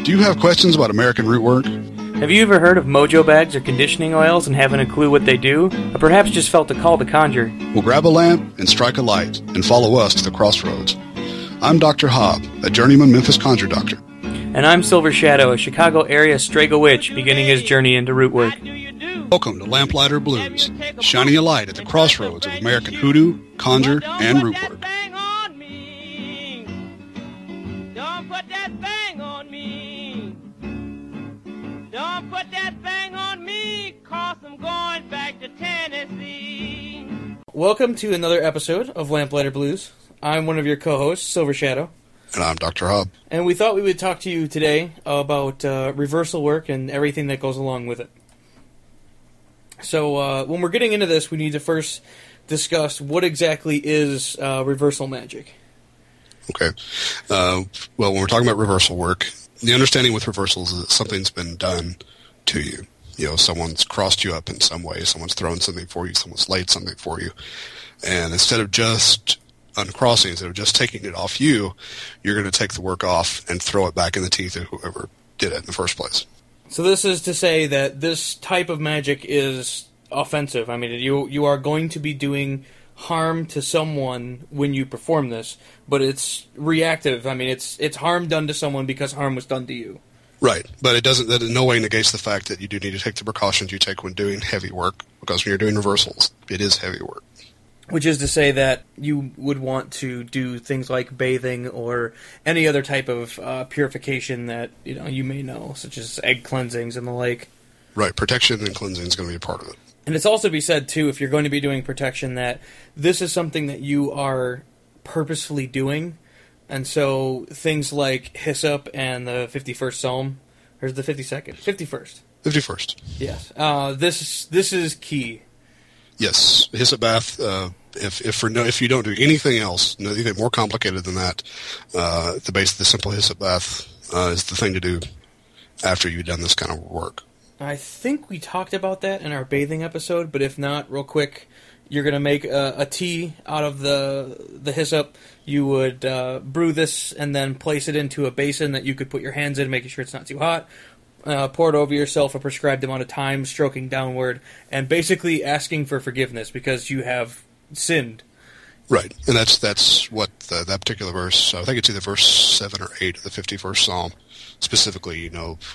Do you have questions about American root work? Have you ever heard of mojo bags or conditioning oils and haven't a clue what they do? Or perhaps just felt a call to conjure? Well, grab a lamp and strike a light and follow us to the crossroads. I'm Dr. Hobb, a journeyman Memphis conjure doctor. And I'm Silver Shadow, a Chicago area Strago witch beginning his journey into root work. Welcome to Lamplighter Blues, shining a light at the crossroads of American hoodoo, conjure, and root work. Don't put that thing on me. Don't put that thing on me, 'cause I'm going back to Tennessee. Welcome to another episode of Lamplighter Blues. I'm one of your co-hosts, Silver Shadow. And I'm Dr. Hobb. And we thought we would talk to you today about reversal work and everything that goes along with it. So when we're getting into this, we need to first discuss what exactly is reversal magic. Okay. Well, when we're talking about reversal work, the understanding with reversals is that something's been done to you. You know, someone's crossed you up in some way, someone's thrown something for you, someone's laid something for you. And instead of just uncrossing, instead of just taking it off you, you're going to take the work off and throw it back in the teeth of whoever did it in the first place. So this is to say that this type of magic is offensive. I mean, you are going to be doing harm to someone when you perform this, but it's reactive. I mean, it's harm done to someone because harm was done to you. Right, but that in no way negates the fact that you do need to take the precautions you take when doing heavy work, because when you're doing reversals, it is heavy work. Which is to say that you would want to do things like bathing or any other type of purification that you may know, such as egg cleansings and the like. Right, protection and cleansing is going to be a part of it. And it's also to be said, too, if you're going to be doing protection, that this is something that you are purposefully doing. And so things like hyssop and the 51st Psalm, or the 52nd? 51st. 51st. Yes. This is key. Yes, hyssop bath. If you don't do anything else, anything more complicated than that, the simple hyssop bath is the thing to do after you've done this kind of work. I think we talked about that in our bathing episode, but if not, real quick, you're going to make a tea out of the hyssop. You would brew this and then place it into a basin that you could put your hands in, making sure it's not too hot. Pour it over yourself a prescribed amount of time, stroking downward, and basically asking for forgiveness because you have sinned. Right, and that's what that particular verse, I think it's either verse 7 or 8 of the 51st Psalm, specifically,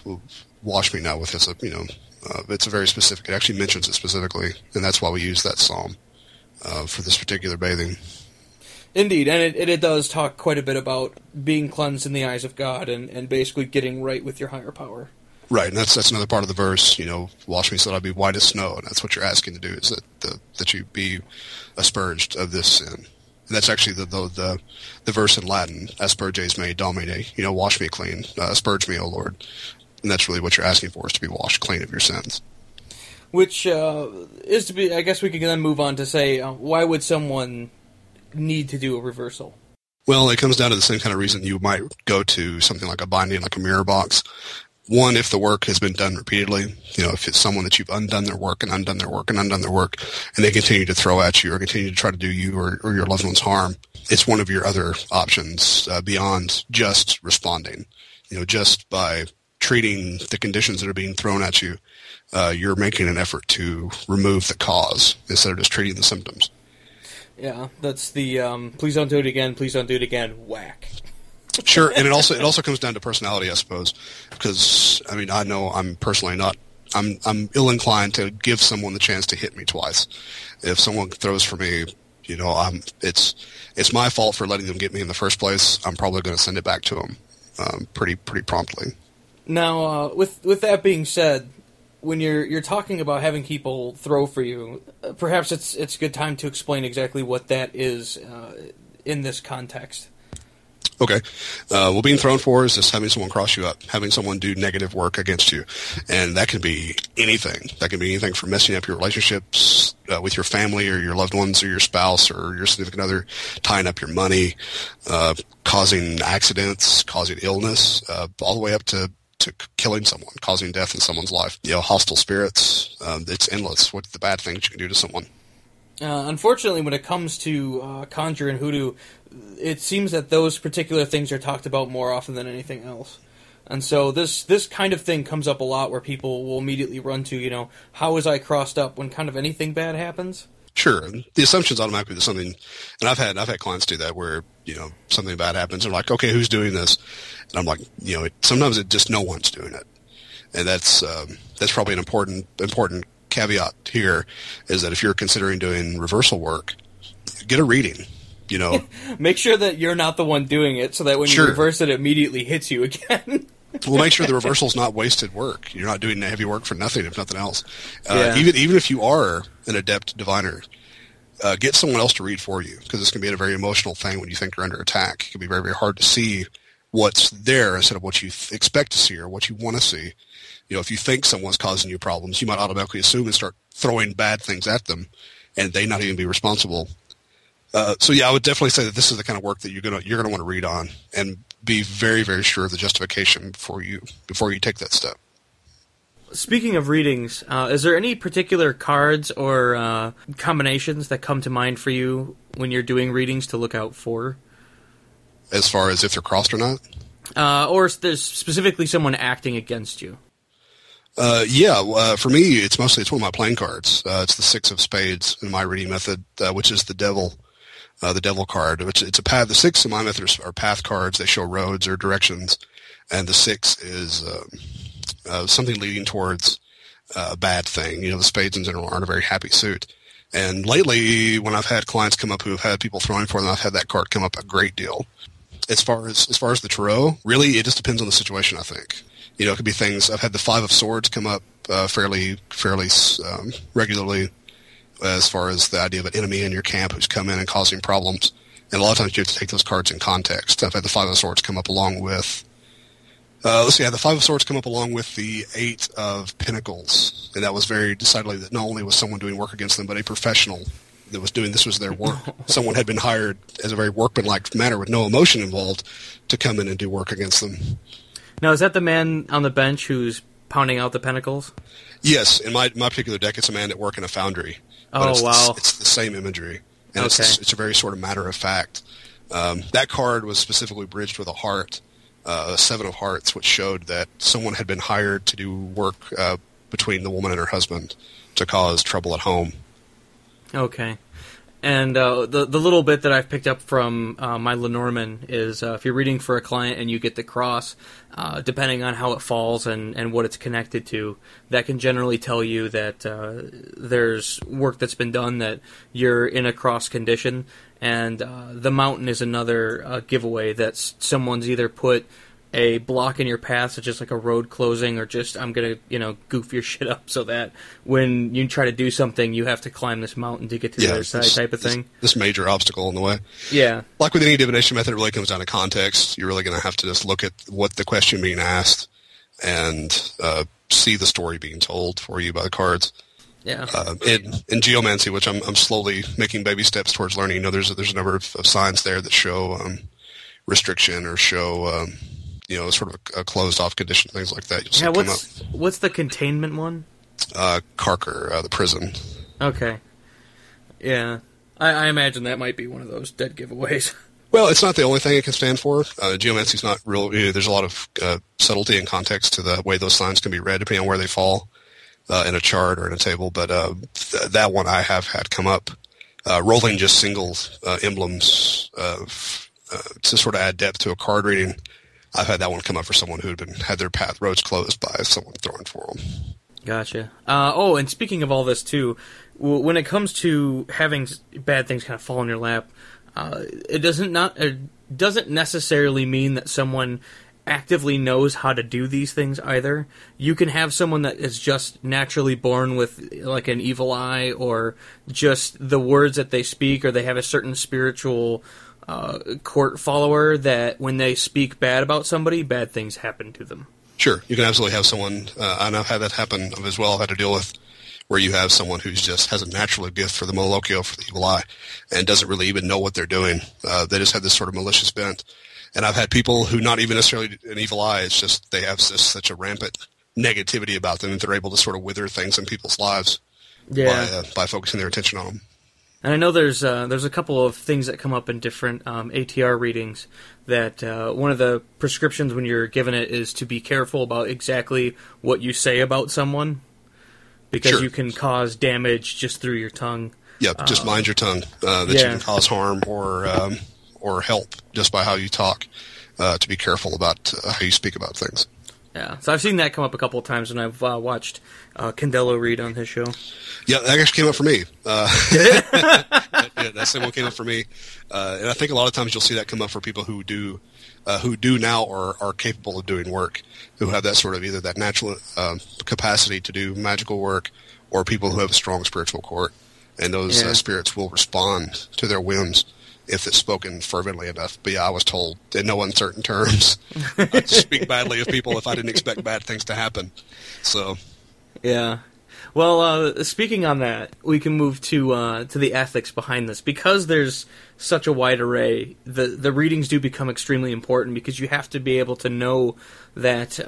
wash me now with hyssop, it's a very specific, it actually mentions it specifically, and that's why we use that psalm for this particular bathing. Indeed, and it does talk quite a bit about being cleansed in the eyes of God and basically getting right with your higher power. Right, and that's another part of the verse, wash me so that I'll be white as snow, and that's what you're asking to do, is that you be asperged of this sin. And that's actually the verse in Latin, asperges me domine, wash me clean, asperge me, O Lord. And that's really what you're asking for, is to be washed clean of your sins. Which is to be, I guess we can then move on to say, why would someone need to do a reversal? Well, it comes down to the same kind of reason you might go to something like a binding, like a mirror box. One, if the work has been done repeatedly, if it's someone that you've undone their work and undone their work and undone their work, and they continue to throw at you or continue to try to do you or your loved ones harm, it's one of your other options beyond just responding. Just by treating the conditions that are being thrown at you, you're making an effort to remove the cause instead of just treating the symptoms. Yeah, that's the please don't do it again, whack. Sure, and it also comes down to personality, I suppose, because I know I'm personally not. I'm ill-inclined to give someone the chance to hit me twice. If someone throws for me, it's my fault for letting them get me in the first place. I'm probably going to send it back to them pretty promptly. Now, with that being said, when you're talking about having people throw for you, perhaps it's a good time to explain exactly what that is in this context. Okay. Well, being thrown for is just having someone cross you up, having someone do negative work against you. And that can be anything. That can be anything from messing up your relationships with your family or your loved ones or your spouse or your significant other, tying up your money, causing accidents, causing illness, all the way up to killing someone, causing death in someone's life. Hostile spirits. It's endless. What the bad things you can do to someone. Unfortunately, when it comes to conjure and hoodoo, it seems that those particular things are talked about more often than anything else. And so this kind of thing comes up a lot where people will immediately run to, how was I crossed up when kind of anything bad happens? Sure. The assumption's automatically that something, and I've had clients do that where, something bad happens and they're like, okay, who's doing this? And I'm like, sometimes it just no one's doing it. And that's probably an important caveat here, is that if you're considering doing reversal work, get a reading. Make sure that you're not the one doing it, so that when you reverse it immediately hits you again. Well, make sure the reversal's not wasted work. You're not doing heavy work for nothing, if nothing else. Even if you are an adept diviner, get someone else to read for you, because this can be a very emotional thing when you think you're under attack. It can be very, very hard to see what's there instead of what you expect to see or what you want to see. If you think someone's causing you problems, you might automatically assume and start throwing bad things at them, and they not even be responsible. I would definitely say that this is the kind of work that you're gonna want to read on and be very, very sure of the justification before you take that step. Speaking of readings, is there any particular cards or combinations that come to mind for you when you're doing readings to look out for? As far as if they're crossed or not? Or there's specifically someone acting against you? For me, it's one of my playing cards. It's the 6 of Spades in my reading method, which is the devil card. Which it's a path. The 6 in my method are path cards. They show roads or directions, and the 6 is something leading towards a bad thing. The spades in general aren't a very happy suit. And lately, when I've had clients come up who have had people throwing for them, I've had that card come up a great deal. As far as the tarot, really, it just depends on the situation, I think. It could be things. I've had the 5 of Swords come up fairly regularly, as far as the idea of an enemy in your camp who's come in and causing problems. And a lot of times you have to take those cards in context. I've had the 5 of Swords come up along with the 5 of Swords come up along with the 8 of Pentacles. And that was very decidedly that not only was someone doing work against them, but a professional that was doing this was their work. Someone had been hired as a very workmanlike manner with no emotion involved to come in and do work against them. Now, is that the man on the bench who's pounding out the pentacles? Yes. In my particular deck, it's a man at work in a foundry. Wow. It's the same imagery. And okay. It's a very sort of matter of fact. That card was specifically bridged with a heart, a 7 of Hearts, which showed that someone had been hired to do work between the woman and her husband to cause trouble at home. Okay. And the little bit that I've picked up from my Lenormand is if you're reading for a client and you get the cross, depending on how it falls and what it's connected to, that can generally tell you that there's work that's been done, that you're in a cross condition. And the mountain is another giveaway that someone's either put a block in your path, such as like a road closing, or just I'm gonna goof your shit up so that when you try to do something, you have to climb this mountain to get to the other side, type of thing. This major obstacle in the way. Yeah. Like with any divination method, it really comes down to context. You're really going to have to just look at what the question being asked and see the story being told for you by the cards. Yeah. In geomancy, which I'm slowly making baby steps towards learning, there's a number of signs there that show restriction or show sort of a closed-off condition, things like that. Yeah, what's the containment one? Carker, the prison. Okay. Yeah. I imagine that might be one of those dead giveaways. Well, it's not the only thing it can stand for. Geomancy's not real. There's a lot of subtlety and context to the way those signs can be read, depending on where they fall in a chart or in a table. But that one I have had come up. Rolling just single emblems to sort of add depth to a card reading. I've had that one come up for someone who had their roads closed by someone throwing for them. Gotcha. And speaking of all this too, when it comes to having bad things kind of fall in your lap, it doesn't necessarily mean that someone actively knows how to do these things either. You can have someone that is just naturally born with like an evil eye, or just the words that they speak, or they have a certain spiritual court follower that when they speak bad about somebody, bad things happen to them. Sure. You can absolutely have someone, I know I've had that happen as well, I've had to deal with, where you have someone who just has a natural gift for the Molokyo, for the evil eye, and doesn't really even know what they're doing. They just have this sort of malicious bent. And I've had people who not even necessarily an evil eye, it's just they have such a rampant negativity about them that they're able to sort of wither things in people's lives by focusing their attention on them. And I know there's a couple of things that come up in different ATR readings that one of the prescriptions when you're given it is to be careful about exactly what you say about someone, because Sure. you can cause damage just through your tongue. Yeah, just mind your tongue. That you can cause harm or help just by how you talk. To be careful about how you speak about things. Yeah, so I've seen that come up a couple of times when I've watched Candelo read on his show. Yeah, that actually came up for me. That same one came up for me, and I think a lot of times you'll see that come up for people who do now or are capable of doing work, who have that sort of either that natural capacity to do magical work, or people who have a strong spiritual core, and those spirits will respond to their whims if it's spoken fervently enough. But yeah, I was told in no uncertain terms not to speak badly of people if I didn't expect bad things to happen. So, yeah. Well, speaking on that, we can move to the ethics behind this. Because there's such a wide array, the readings do become extremely important, because you have to be able to know that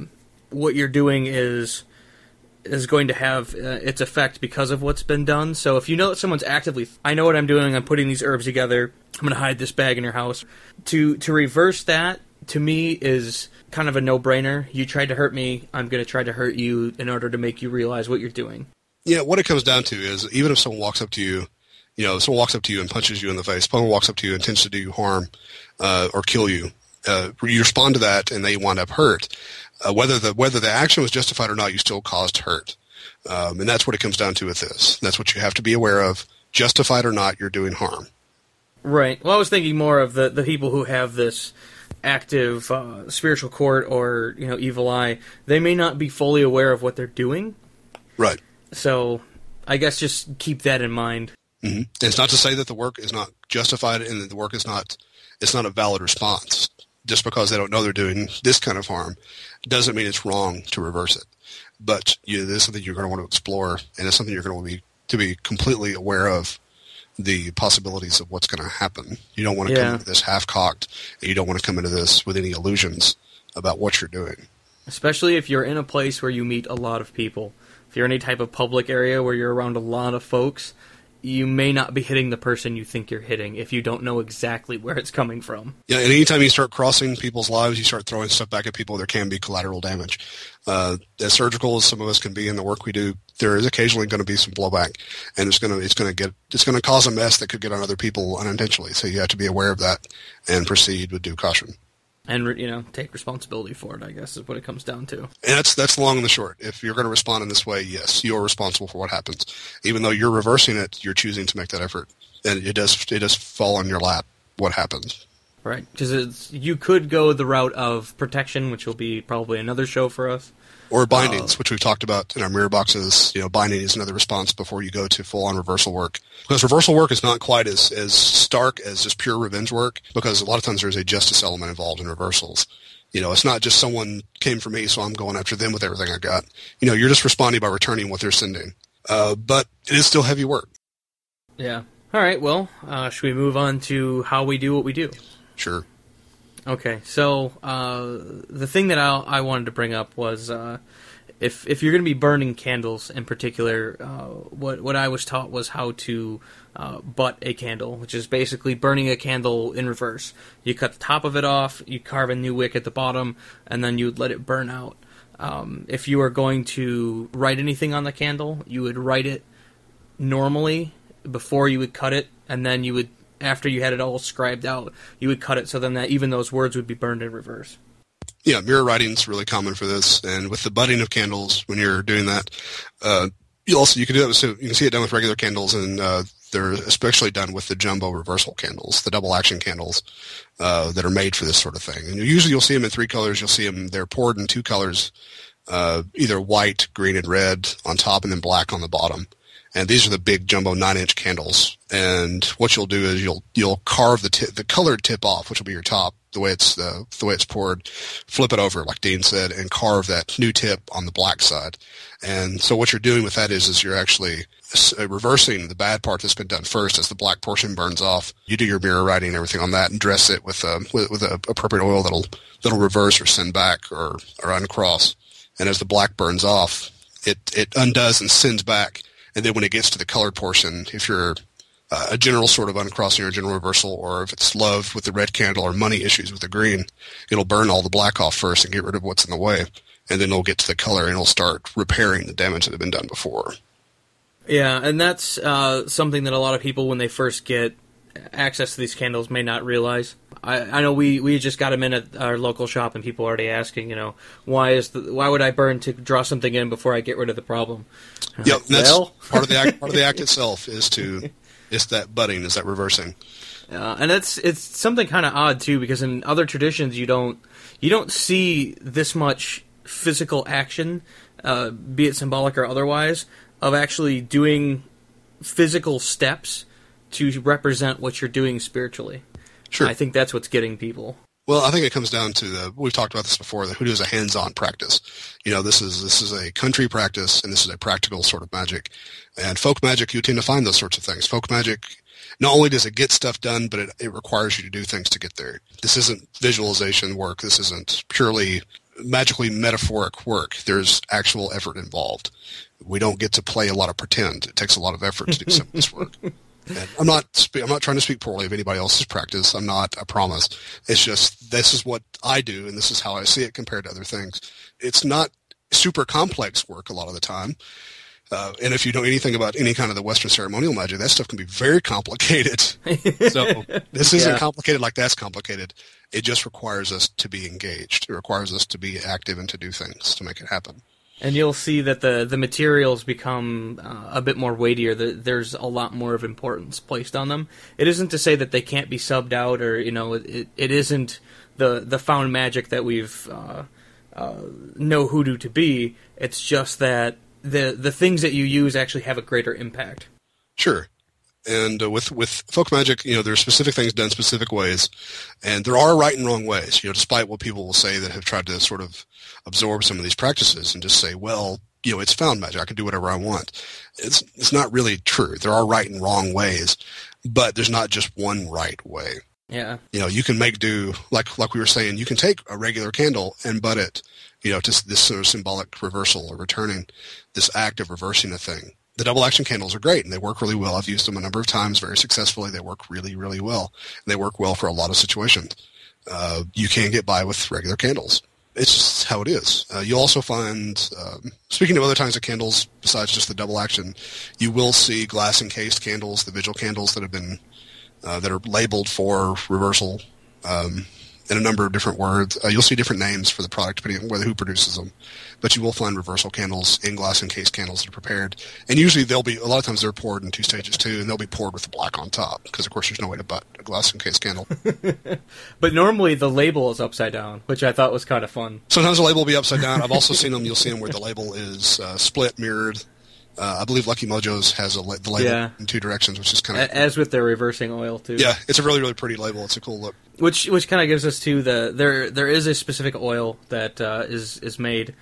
what you're doing is going to have its effect because of what's been done. So if you know that someone's actively, I know what I'm doing, I'm putting these herbs together, I'm going to hide this bag in your house. To reverse that, to me, is kind of a no-brainer. You tried to hurt me, I'm going to try to hurt you in order to make you realize what you're doing. Yeah, what it comes down to is, even if someone walks up to you, someone walks up to you and punches you in the face, someone walks up to you and intends to do you harm or kill you, you respond to that and they wind up hurt. Whether the action was justified or not, you still caused hurt. And that's what it comes down to with this. That's what you have to be aware of. Justified or not, you're doing harm. Right. Well, I was thinking more of the people who have this active spiritual court or evil eye. They may not be fully aware of what they're doing. Right. So I guess just keep that in mind. Mm-hmm. And it's not to say that the work is not justified and that the work is not a valid response. Just because they don't know they're doing this kind of harm doesn't mean it's wrong to reverse it. But this is something you're going to want to explore, and it's something you're going to be completely aware of the possibilities of what's going to happen. You don't want to come into this half-cocked, and you don't want to come into this with any illusions about what you're doing. Especially if you're in a place where you meet a lot of people. If you're in any type of public area where you're around a lot of folks, you may not be hitting the person you think you're hitting if you don't know exactly where it's coming from. Yeah, and anytime you start crossing people's lives, you start throwing stuff back at people, there can be collateral damage. As surgical as some of us can be in the work we do, there is occasionally going to be some blowback, and it's going to cause a mess that could get on other people unintentionally. So you have to be aware of that and proceed with due caution. And, take responsibility for it, I guess, is what it comes down to. And that's the long and the short. If you're going to respond in this way, yes, you're responsible for what happens. Even though you're reversing it, you're choosing to make that effort. And it does fall on your lap what happens. Right, because you could go the route of protection, which will be probably another show for us. Or bindings, which we've talked about in our mirror boxes. Binding is another response before you go to full-on reversal work. Because reversal work is not quite as stark as just pure revenge work, because a lot of times there's a justice element involved in reversals. It's not just someone came for me, so I'm going after them with everything I got. You're just responding by returning what they're sending. But it is still heavy work. Yeah. All right, well, should we move on to how we do what we do? Sure. Okay, so the thing that I wanted to bring up was if you're going to be burning candles in particular, what I was taught was how to butt a candle, which is basically burning a candle in reverse. You cut the top of it off, you carve a new wick at the bottom, and then you would let it burn out. If you are going to write anything on the candle, you would write it normally before you would cut it, and then you would, after you had it all scribed out, you would cut it so then that even those words would be burned in reverse. Yeah, mirror writing's really common for this, and with the budding of candles, when you're doing that, you can do that. You can see it done with regular candles, and they're especially done with the jumbo reversal candles, the double action candles that are made for this sort of thing. And usually you'll see them in 3 colors. You'll see them; they're poured in 2 colors, either white, green, and red on top, and then black on the bottom. And these are the big jumbo 9-inch candles. And what you'll do is you'll carve the colored tip off, which will be your top, the way it's poured, flip it over, like Dean said, and carve that new tip on the black side. And so what you're doing with that is you're actually reversing the bad part that's been done first. As the black portion burns off, you do your mirror writing and everything on that, and dress it with a appropriate oil that'll reverse or send back or uncross. And as the black burns off, it undoes and sends back. And then when it gets to the colored portion, if you're a general sort of uncrossing or a general reversal, or if it's love with the red candle or money issues with the green, it'll burn all the black off first and get rid of what's in the way, and then it'll get to the color and it'll start repairing the damage that had been done before. Yeah, and that's something that a lot of people, when they first get access to these candles, may not realize. I know we just got them in at our local shop, and people are already asking, why would I burn to draw something in before I get rid of the problem? Yep, that's part of the act itself is that budding, is that reversing. And it's something kind of odd too, because in other traditions you don't see this much physical action, be it symbolic or otherwise, of actually doing physical steps to represent what you're doing spiritually. Sure. I think that's what's getting people. Well, I think it comes down to we've talked about this before, the hoodoo is a hands-on practice. This is a country practice, and this is a practical sort of magic. And folk magic, you tend to find those sorts of things. Folk magic, not only does it get stuff done, but it requires you to do things to get there. This isn't visualization work. This isn't purely magically metaphoric work. There's actual effort involved. We don't get to play a lot of pretend. It takes a lot of effort to do some of this work. And I'm not trying to speak poorly of anybody else's practice. I'm not, I promise. It's just, this is what I do, and this is how I see it compared to other things. It's not super complex work a lot of the time. And if you know anything about any kind of the Western ceremonial magic, that stuff can be very complicated. So this isn't complicated like that's complicated. It just requires us to be engaged. It requires us to be active and to do things to make it happen. And you'll see that the materials become a bit more weightier. There's a lot more of importance placed on them. It isn't to say that they can't be subbed out, or it isn't the found magic that we've know hoodoo to be. It's just that the things that you use actually have a greater impact. Sure. And with folk magic, there's specific things done specific ways, and there are right and wrong ways. Despite what people will say that have tried to sort of absorb some of these practices and just say, well, it's found magic. I can do whatever I want. It's not really true. There are right and wrong ways, but there's not just one right way. Yeah. You can make do like we were saying. You can take a regular candle and butt it, to this sort of symbolic reversal or returning, this act of reversing a thing. The double action candles are great, and they work really well. I've used them a number of times very successfully. They work really, really well. And they work well for a lot of situations. You can get by with regular candles. It's just how it is. You'll also find, speaking of other kinds of candles besides just the double action, you will see glass encased candles, the vigil candles that have been that are labeled for reversal in a number of different words. You'll see different names for the product depending on who produces them. But you will find reversal candles in glass encased candles that are prepared. And usually a lot of times they're poured in 2 stages too, and they'll be poured with the black on top, because of course there's no way to butt a glass encased candle. But normally the label is upside down, which I thought was kind of fun. Sometimes the label will be upside down. I've also seen them, you'll see them where the label is split, mirrored. I believe Lucky Mojo's has the label in 2 directions, which is kind of... As with their reversing oil, too. Yeah, it's a really, really pretty label. It's a cool look. Which kind of gives us to there is a specific oil that is made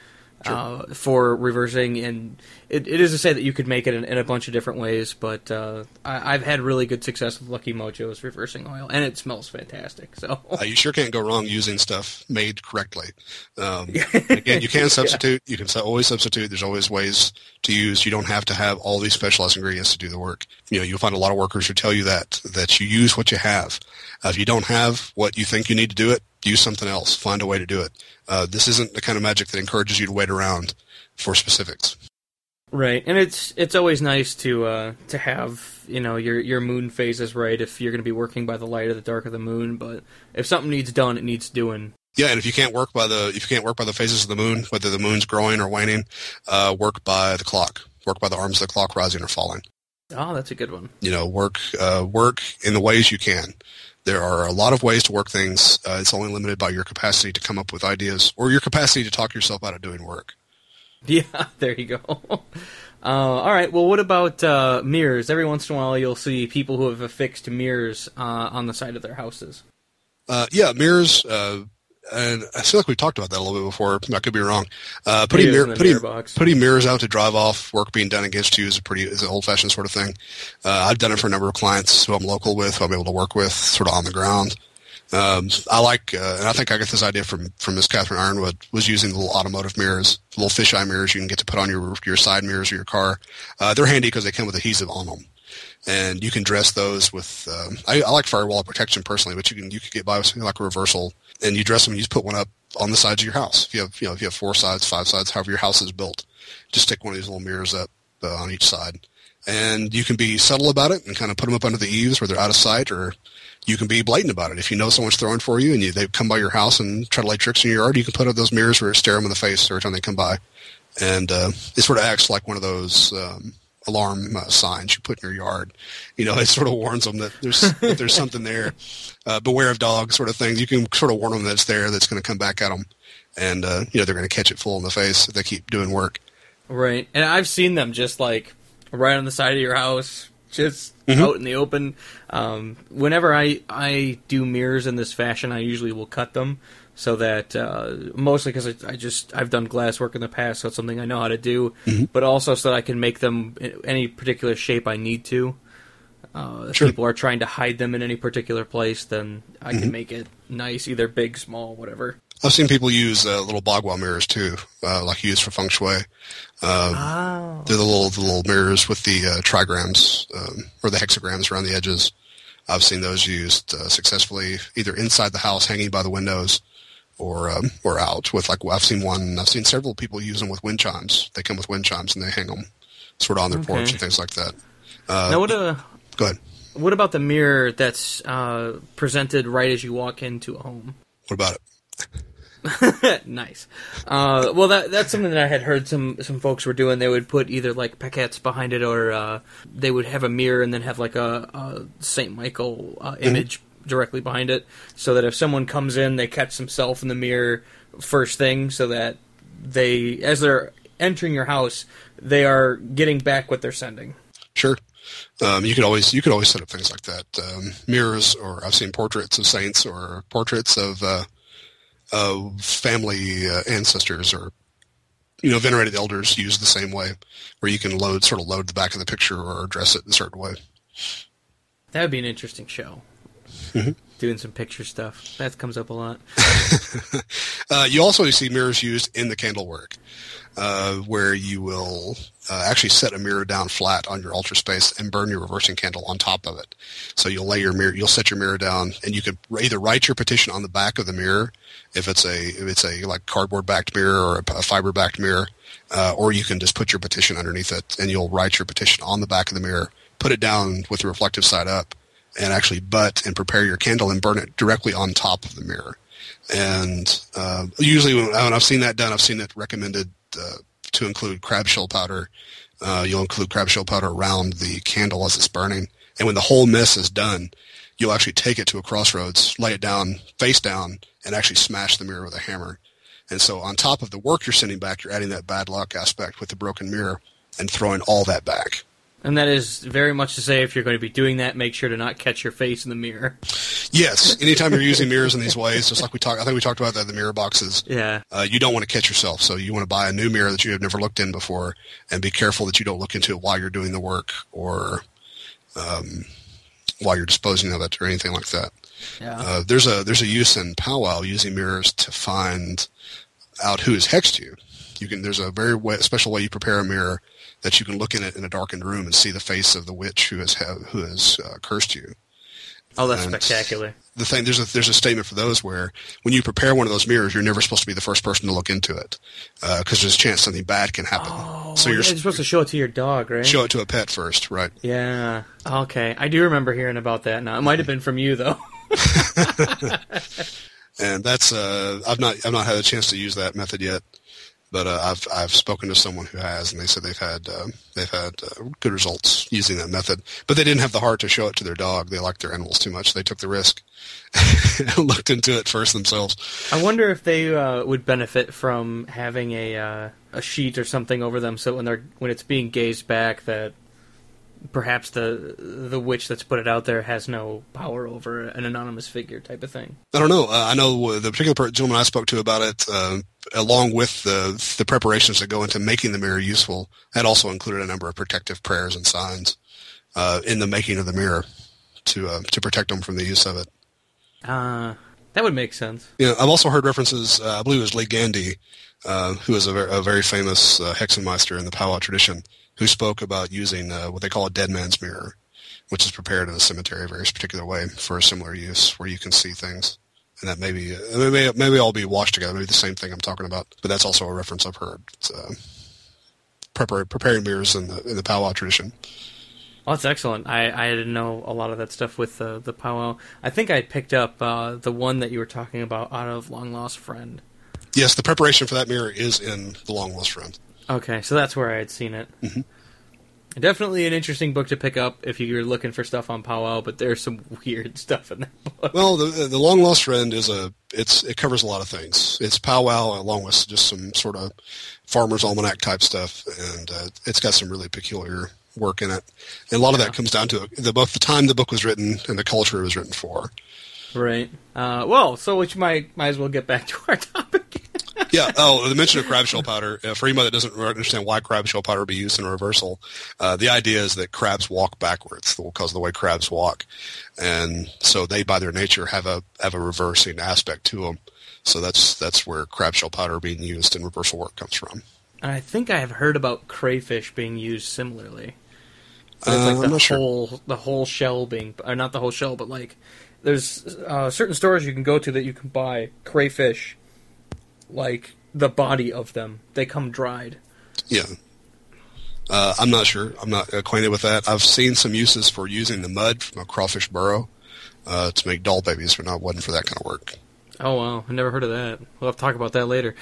for reversing, and it is to say that you could make it in a bunch of different ways, but I've had really good success with Lucky Mojo's reversing oil, and it smells fantastic. So you sure can't go wrong using stuff made correctly. Again, you can substitute. You can always substitute. There's always ways to use. You don't have to have all these specialized ingredients to do the work. You'll find a lot of workers who tell you that you use what you have. If you don't have what you think you need to do it, use something else. Find a way to do it. This isn't the kind of magic that encourages you to wait around for specifics. Right, and it's always nice to have your moon phases right if you're going to be working by the light or the dark of the moon. But if something needs done, it needs doing. Yeah, and if you can't work by the phases of the moon, whether the moon's growing or waning, work by the clock. Work by the arms of the clock rising or falling. Oh, that's a good one. Work in the ways you can. There are a lot of ways to work things. It's only limited by your capacity to come up with ideas or your capacity to talk yourself out of doing work. Yeah, there you go. All right, well, what about mirrors? Every once in a while you'll see people who have affixed mirrors on the side of their houses. Yeah, mirrors. And I feel like we talked about that a little bit before. I could be wrong. Putting mirrors out to drive off work being done against you is an old-fashioned sort of thing. I've done it for a number of clients who I'm local with, who I'm able to work with, sort of on the ground. I like, and I think I got this idea from Miss Catherine Ironwood, was using the little automotive mirrors, little fisheye mirrors you can get to put on your side mirrors of your car. They're handy because they come with adhesive on them. And you can dress those with, I like firewall protection personally, but you could get by with something like a reversal, and you dress them and you just put one up on the sides of your house. If you have 4 sides, 5 sides, however your house is built, just stick one of these little mirrors up on each side. And you can be subtle about it and kind of put them up under the eaves where they're out of sight, or you can be blatant about it. If you know someone's throwing for you and they come by your house and try to lay tricks in your yard, you can put up those mirrors where it stare them in the face every time they come by. And it sort of acts like one of those alarm signs you put in your yard. It sort of warns them that there's something there. Beware of dogs sort of things. You can sort of warn them that it's there, that's going to come back at them. And, they're going to catch it full in the face if they keep doing work. Right. And I've seen them just like right on the side of your house, just out in the open. Whenever I do mirrors in this fashion, I usually will cut them so that, mostly because I've done glass work in the past, so it's something I know how to do, but also so that I can make them in any particular shape I need to. If people are trying to hide them in any particular place, then I can make it nice, either big, small, whatever. I've seen people use little Bagua mirrors too, like used for feng shui. They're the little mirrors with the trigrams or the hexagrams around the edges. I've seen those used successfully, either inside the house, hanging by the windows, or out with I've seen several people use them with wind chimes. They come with wind chimes and they hang them sort of on their porch and things like that. Now, go ahead. What about the mirror that's presented right as you walk into a home? What about it? Nice. Well, that's something that I had heard some folks were doing. They would put either like paquettes behind it, or they would have a mirror and then have like a St. Michael image directly behind it, so that if someone comes in, they catch themselves in the mirror first thing, so that as they're entering your house, they are getting back what they're sending. Sure. You could always set up things like that. Mirrors, or I've seen portraits of saints or portraits of family ancestors or venerated elders used the same way, where you can load the back of the picture or dress it in a certain way. That would be an interesting show. Doing some picture stuff. That comes up a lot. You also see mirrors used in the candle work, where you will actually set a mirror down flat on your altar space and burn your reversing candle on top of it. So you'll set your mirror down, and you can either write your petition on the back of the mirror, if it's a like cardboard backed mirror or a fiber backed mirror, or you can just put your petition underneath it, and you'll write your petition on the back of the mirror, put it down with the reflective side up, and actually butt and prepare your candle and burn it directly on top of the mirror. And usually when I've seen that done, I've seen it recommended to include crab shell powder. You'll include crab shell powder around the candle as it's burning. And when the whole mess is done, you'll actually take it to a crossroads, lay it down, face down, and actually smash the mirror with a hammer. And so on top of the work you're sending back, you're adding that bad luck aspect with the broken mirror and throwing all that back. And that is very much to say, if you're going to be doing that, make sure to not catch your face in the mirror. Yes. Anytime you're using mirrors in these ways, just like I think we talked about that in the mirror boxes. Yeah. You don't want to catch yourself. So you want to buy a new mirror that you have never looked in before, and be careful that you don't look into it while you're doing the work, or while you're disposing of it, or anything like that. Yeah. There's a use in powwow using mirrors to find out who has hexed you. There's a very special way you prepare a mirror that you can look in it in a darkened room and see the face of the witch who has cursed you. Oh, that's spectacular. The thing, there's a statement for those where when you prepare one of those mirrors, you're never supposed to be the first person to look into it, because there's a chance something bad can happen. Oh, so you're supposed to show it to your dog, right? Show it to a pet first, right? Yeah. Okay, I do remember hearing about that now. It might have been from you though. And that's I've not had a chance to use that method yet. But I've spoken to someone who has, and they said they've had good results using that method. But they didn't have the heart to show it to their dog. They liked their animals too much. They took the risk and looked into it first themselves. I wonder if they would benefit from having a sheet or something over them, so when it's being gazed back, that perhaps the witch that's put it out there has no power over an anonymous figure type of thing. I don't know. I know the particular gentleman I spoke to about it, along with the preparations that go into making the mirror useful, had also included a number of protective prayers and signs in the making of the mirror to protect them from the use of it. That would make sense. Yeah, I've also heard references. I believe it was Lee Gandhi, who is a very famous hexenmeister in the powwow tradition, who spoke about using what they call a dead man's mirror, which is prepared in a cemetery a very particular way for a similar use where you can see things. And that maybe all be washed together, maybe the same thing I'm talking about. But that's also a reference I've heard. It's, preparing mirrors in the powwow tradition. Oh, that's excellent. I didn't know a lot of that stuff with the powwow. I think I picked up the one that you were talking about out of Long Lost Friend. Yes, the preparation for that mirror is in The Long Lost Friend. Okay, so that's where I had seen it. Mm-hmm. Definitely an interesting book to pick up if you're looking for stuff on powwow, but there's some weird stuff in that book. Well, the Long Lost Friend it covers a lot of things. It's powwow along with just some sort of farmer's almanac type stuff, and it's got some really peculiar work in it. And a lot of that comes down to both the time the book was written and the culture it was written for. Right. Well, so we might as well get back to our topic. Yeah. Oh, the mention of crab shell powder. For anybody that doesn't understand why crab shell powder would be used in a reversal, the idea is that crabs walk backwards because of the way crabs walk, and so they, by their nature, have a reversing aspect to them. So that's where crab shell powder being used in reversal work comes from. And I think I have heard about crayfish being used similarly. But it's like the whole shell being, or not the whole shell, but like there's certain stores you can go to that you can buy crayfish. Like the body of them, they come dried. Yeah, I'm not sure. I'm not acquainted with that. I've seen some uses for using the mud from a crawfish burrow to make doll babies, but not wasn't for that kind of work. Oh wow, I never heard of that. We'll have to talk about that later.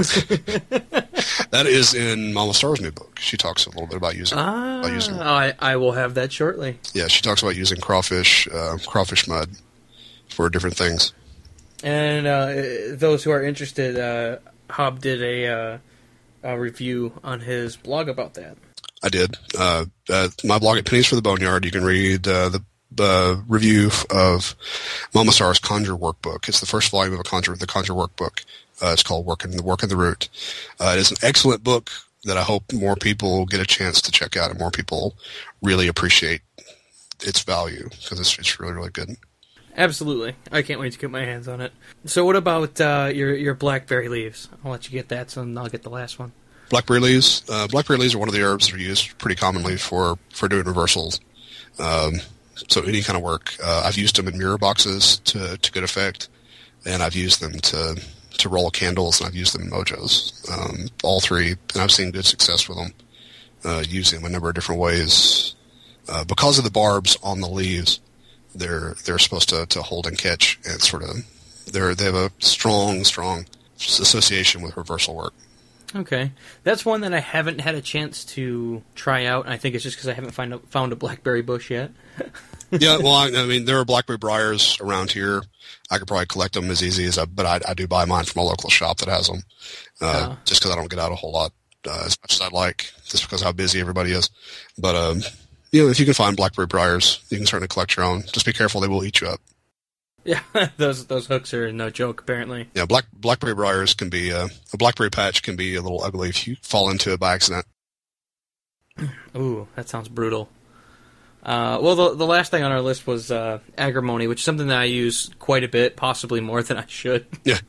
That is in Mama Star's new book. She talks a little bit about using. I will have that shortly. Yeah, she talks about using crawfish mud for different things. And those who are interested, Hob did a review on his blog about that. I did. My blog at Pennies for the Boneyard, you can read the review of Mama Star's Conjure Workbook. It's the first volume of the Conjure Workbook. It's called Work in the Root. It is an excellent book that I hope more people get a chance to check out and more people really appreciate its value because it's really, really good. Absolutely. I can't wait to get my hands on it. So what about your blackberry leaves? I'll let you get that, so I'll get the last one. Blackberry leaves? Blackberry leaves are one of the herbs that are used pretty commonly for doing reversals. So any kind of work. I've used them in mirror boxes to good effect, and I've used them to roll candles, and I've used them in mojos. All three, and I've seen good success with them, using them a number of different ways. Because of the barbs on the leaves, they're supposed to hold and catch, and sort of they have a strong association with reversal work. Okay, that's one that I haven't had a chance to try out. I think it's just because I haven't found a blackberry bush yet. Yeah, well, I mean, there are blackberry briars around here. I could probably collect them as easy but I do buy mine from a local shop that has them, just because I don't get out a whole lot as much as I'd like, just because of how busy everybody is. But if you can find blackberry briars, you can certainly collect your own. Just be careful; they will eat you up. Yeah, those hooks are no joke, apparently. Yeah, blackberry briars can be a blackberry patch can be a little ugly if you fall into it by accident. Ooh, that sounds brutal. Well, the last thing on our list was agrimony, which is something that I use quite a bit, possibly more than I should. Yeah.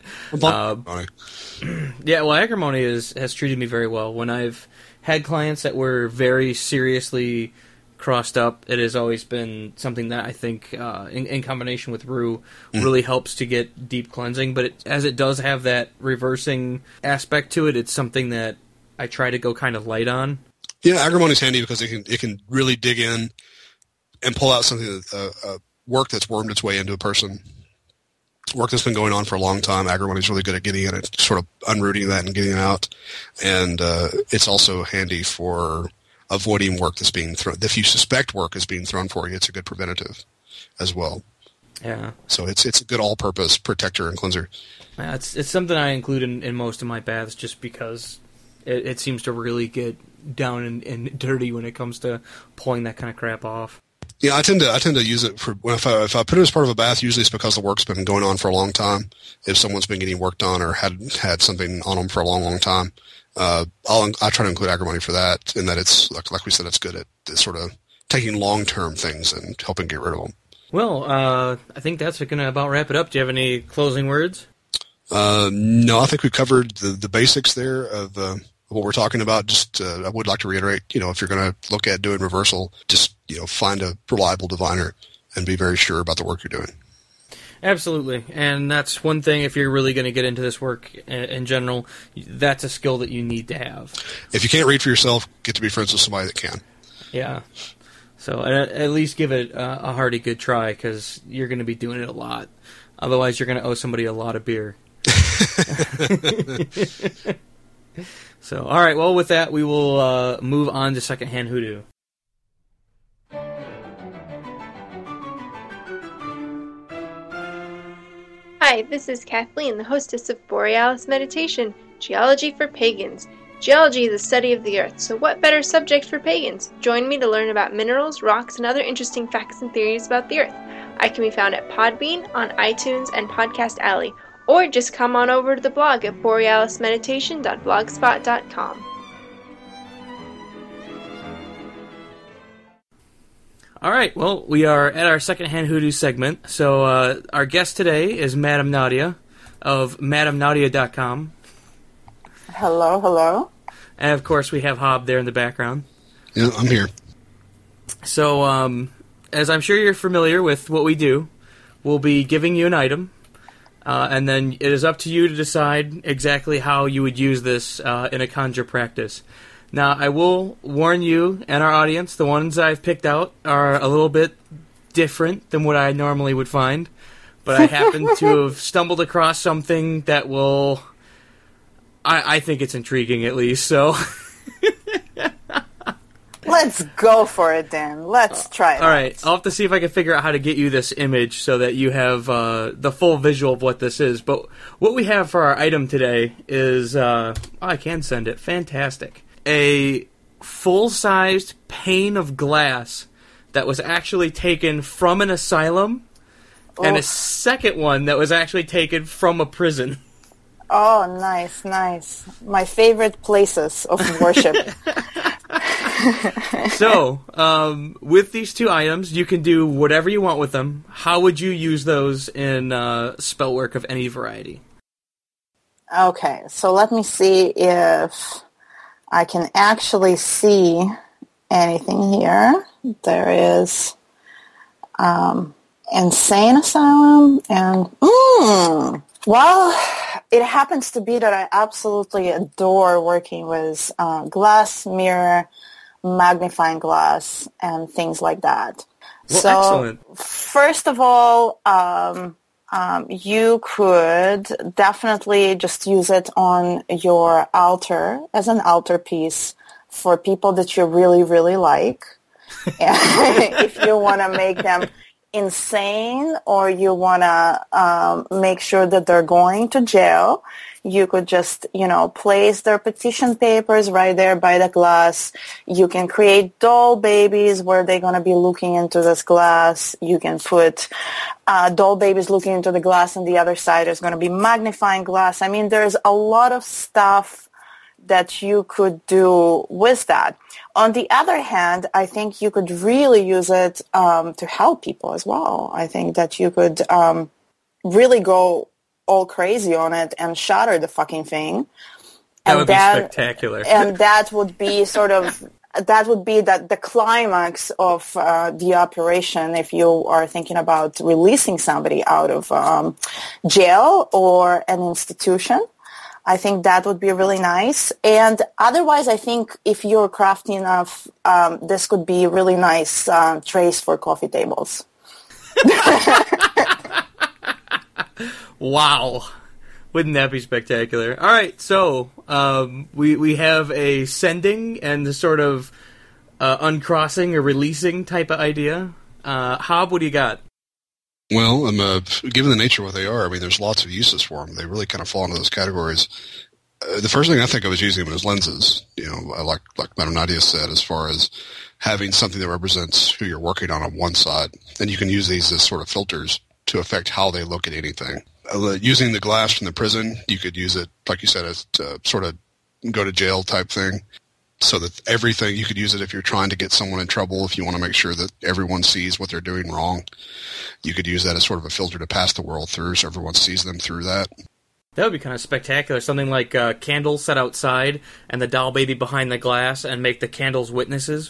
Yeah, well, agrimony has treated me very well. When I've had clients that were very seriously crossed up, it has always been something that I think, in combination with rue, really helps to get deep cleansing. But as it does have that reversing aspect to it, it's something that I try to go kind of light on. Yeah, agrimony is handy because it can really dig in and pull out something work that's wormed its way into a person. Work that's been going on for a long time. Agrimony is really good at getting in it, sort of unrooting that and getting it out. And it's also handy for avoiding work that's being thrown. If you suspect work is being thrown for you, it's a good preventative as well. Yeah. So it's a good all-purpose protector and cleanser. Yeah, it's something I include in most of my baths just because it seems to really get down and dirty when it comes to pulling that kind of crap off. Yeah, I tend to use it for if I put it as part of a bath. Usually, it's because the work's been going on for a long time. If someone's been getting work done or had something on them for a long time, I try to include agrimony for that. In that it's like we said, it's good at sort of taking long-term things and helping get rid of them. Well, I think that's going to about wrap it up. Do you have any closing words? No, I think we covered the basics there of what we're talking about. Just I would like to reiterate, if you're going to look at doing reversal, just find a reliable diviner and be very sure about the work you're doing. Absolutely, and that's one thing, if you're really going to get into this work in general, that's a skill that you need to have. If you can't read for yourself, get to be friends with somebody that can. Yeah, so at least give it a hearty good try, because you're going to be doing it a lot. Otherwise, you're going to owe somebody a lot of beer. So, all right, well, with that, we will move on to Secondhand Hoodoo. Hi, this is Kathleen, the hostess of Borealis Meditation, Geology for Pagans. Geology is the study of the earth, so what better subject for pagans? Join me to learn about minerals, rocks, and other interesting facts and theories about the earth. I can be found at Podbean, on iTunes, and Podcast Alley, or just come on over to the blog at borealismeditation.blogspot.com. All right, well, we are at our Secondhand Hoodoo segment. So our guest today is Madame Nadia of MadameNadia.com. Hello, hello. And, of course, we have Hob there in the background. Yeah, I'm here. So, as I'm sure you're familiar with what we do, we'll be giving you an item, and then it is up to you to decide exactly how you would use this in a conjure practice. Now, I will warn you and our audience, the ones I've picked out are a little bit different than what I normally would find, but I happen to have stumbled across something that will... I think it's intriguing, at least, so... Let's go for it, then. Let's try it. All right, I'll have to see if I can figure out how to get you this image so that you have the full visual of what this is. But what we have for our item today is... I can send it. Fantastic. A full-sized pane of glass that was actually taken from an asylum, and a second one that was actually taken from a prison. Oh, nice, nice. My favorite places of worship. So, with these two items, you can do whatever you want with them. How would you use those in spell work of any variety? Okay, so let me see if I can actually see anything here. There is Insane Asylum and... Well, it happens to be that I absolutely adore working with glass, mirror, magnifying glass, and things like that. Well, so, excellent. First of all, you could definitely just use it on your altar as an altar piece for people that you really, really like. If you want to make them insane or you want to make sure that they're going to jail, you could just, place their petition papers right there by the glass. You can create doll babies where they're going to be looking into this glass. You can put doll babies looking into the glass, and the other side is going to be magnifying glass. I mean, there's a lot of stuff that you could do with that. On the other hand, I think you could really use it to help people as well. I think that you could really go all crazy on it and shatter the fucking thing. That would be spectacular. And that would be the climax of the operation if you are thinking about releasing somebody out of jail or an institution. I think that would be really nice. And otherwise, I think if you're crafty enough, this could be a really nice trays for coffee tables. Wow. Wouldn't that be spectacular? All right, so we have a sending and the sort of uncrossing or releasing type of idea. Hob, what do you got? Well, given the nature of what they are, I mean, there's lots of uses for them. They really kind of fall into those categories. The first thing I think of is using them as lenses. Like Madame Nadia said, as far as having something that represents who you're working on one side. And you can use these as sort of filters to affect how they look at anything. Using the glass from the prison, you could use it, like you said, as to sort of go to jail type thing. So that everything, you could use it if you're trying to get someone in trouble, if you want to make sure that everyone sees what they're doing wrong. You could use that as sort of a filter to pass the world through so everyone sees them through that. That would be kind of spectacular. Something like candles set outside and the doll baby behind the glass and make the candles witnesses.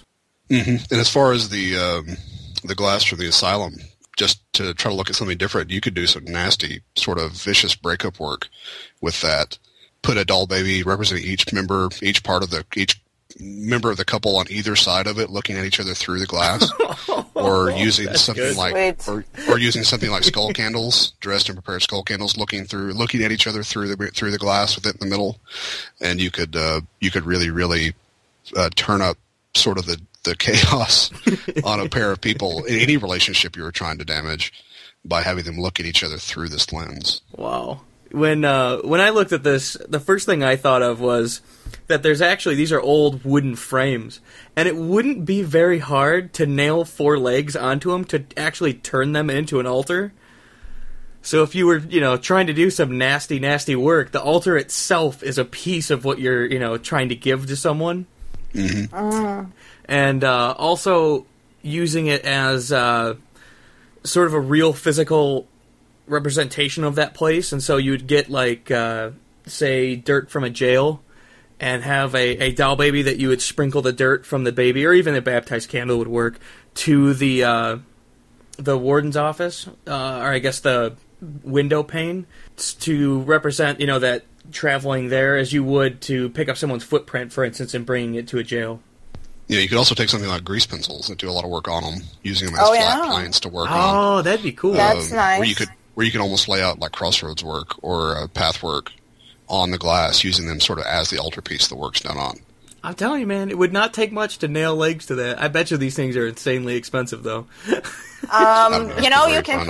And as far as the glass from the asylum, just to try to look at something different, you could do some nasty, sort of vicious breakup work with that. Put a doll baby representing each member of the couple on either side of it, looking at each other through the glass, or using something or using something like skull candles, dressed in prepared skull candles, looking at each other through the glass with it in the middle, and you could really turn up sort of the chaos on a pair of people in any relationship you were trying to damage by having them look at each other through this lens. Wow. When I looked at this, the first thing I thought of was that these are old wooden frames, and it wouldn't be very hard to nail 4 legs onto them to actually turn them into an altar. So if you were, trying to do some nasty, nasty work, the altar itself is a piece of what you're, trying to give to someone. Mm-hmm. And also using it as sort of a real physical representation of that place. And so you would get, say, dirt from a jail and have a doll baby that you would sprinkle the dirt from the baby, or even a baptized candle would work, to the warden's office, or I guess the window pane, to represent, that traveling there as you would to pick up someone's footprint, for instance, and bringing it to a jail. Yeah, you could also take something like grease pencils and do a lot of work on them, using them as flat planes to work on. Oh, that'd be cool. That's nice. Where you could almost lay out like crossroads work or path work on the glass, using them sort of as the altarpiece the work's done on. I'm telling you, man, it would not take much to nail legs to that. I bet you these things are insanely expensive, though. You can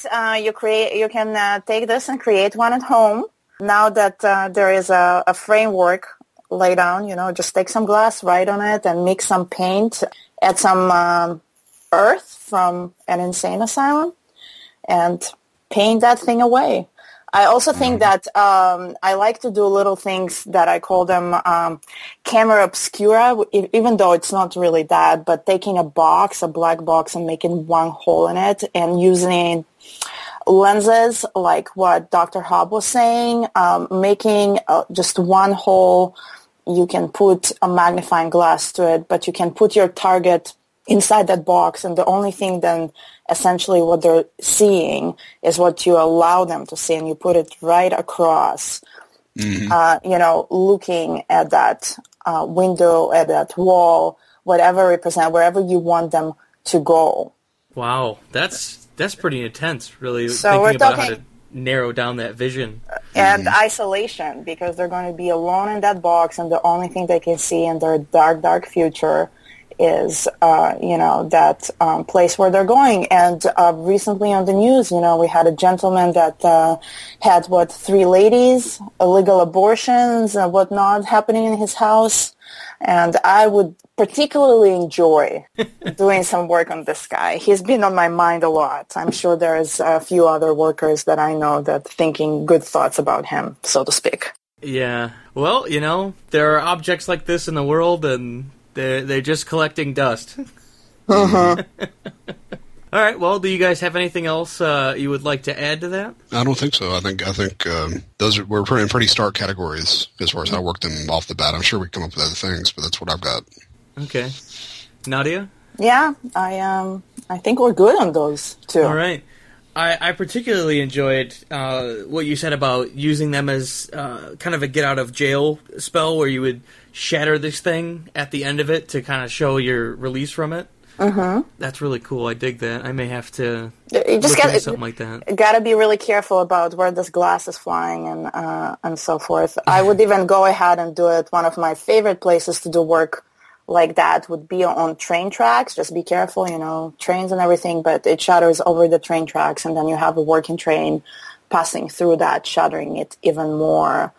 take this and create one at home. Now that there is a framework laid down, just take some glass, write on it, and mix some paint, add some earth from an insane asylum, and paint that thing away. I also think that I like to do little things that I call them camera obscura, even though it's not really that, but taking a black box, and making one hole in it, and using lenses like what Dr. Hobb was saying, making just one hole. You can put a magnifying glass to it, but you can put your target inside that box, and the only thing then essentially what they're seeing is what you allow them to see, and you put it right across, looking at that window, at that wall, whatever represent, wherever you want them to go. Wow, that's pretty intense, really, thinking about how to narrow down that vision. And isolation, because they're going to be alone in that box, and the only thing they can see in their dark, dark future is, that place where they're going. And recently on the news, we had a gentleman that had, 3 ladies, illegal abortions and whatnot happening in his house. And I would particularly enjoy doing some work on this guy. He's been on my mind a lot. I'm sure there's a few other workers that I know that thinking good thoughts about him, so to speak. Yeah. Well, there are objects like this in the world, and they're just collecting dust. Uh-huh. All right. Well, do you guys have anything else you would like to add to that? I don't think so. I think we're in pretty stark categories as far as how I work them off the bat. I'm sure we can come up with other things, but that's what I've got. Okay. Nadia? Yeah, I think we're good on those too. All right. I particularly enjoyed what you said about using them as kind of a get-out-of-jail spell, where you would shatter this thing at the end of it to kind of show your release from it. Mm-hmm. That's really cool. I dig that. I may have to you just look into something like that. Got to be really careful about where this glass is flying and so forth. I would even go ahead and do it. One of my favorite places to do work like that would be on train tracks. Just be careful, trains and everything, but it shatters over the train tracks, and then you have a working train passing through that, shattering it even more.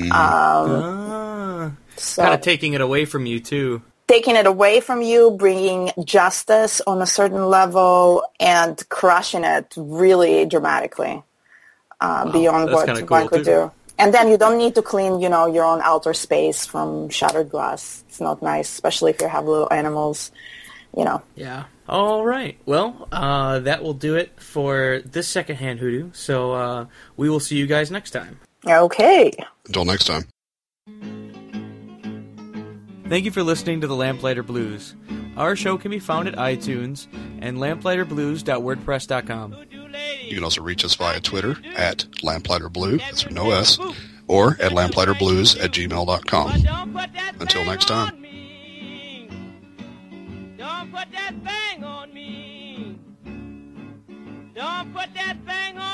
So, kind of taking it away from you, too. Taking it away from you, bringing justice on a certain level, and crushing it really dramatically beyond what one could do. And then you don't need to clean, your own outer space from shattered glass. It's not nice, especially if you have little animals, Yeah. All right. Well, that will do it for this secondhand hoodoo. So we will see you guys next time. Okay. Until next time. Thank you for listening to the Lamplighter Blues. Our show can be found at iTunes and lamplighterBlues.wordpress.com. You can also reach us via Twitter at lamplighterblue, that's with no S, or at lamplighterblues@gmail.com. Until next time. Don't put that thing on me. Don't put that thing on